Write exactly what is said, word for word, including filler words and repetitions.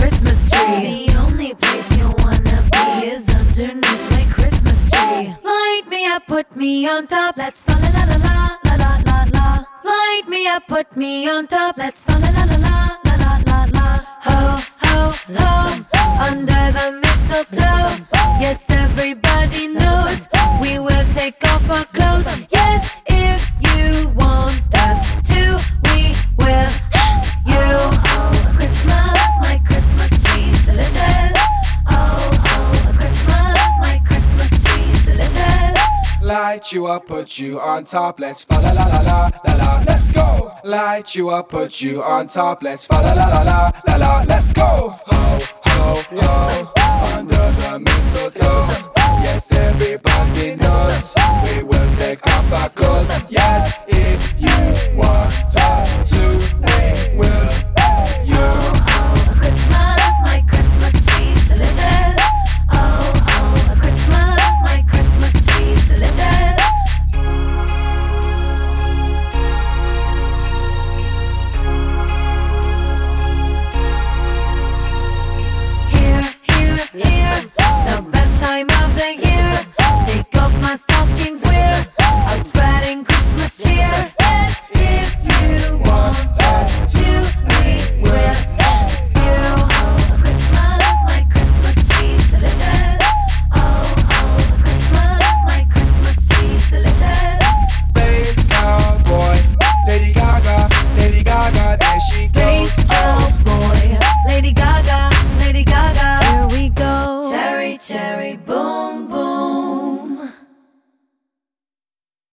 Christmas tree. The only place you wanna be is underneath my Christmas tree. Light me up, put me on top, let's fa la la la la la la la la. Light me up, put me on top, let's fa la la la la la la la la. Ho, ho, ho, under the mistletoe. Yes, everybody knows we will take off our clothes. Yes, if you want us to, we will. You, oh, Christmas, my Christmas tree's delicious. Oh, oh, Christmas, my Christmas tree's delicious. Light you up, put you on top, let's fa la la la la la la. Let's go. Light you up, put you on top, let's fa la la la la la la.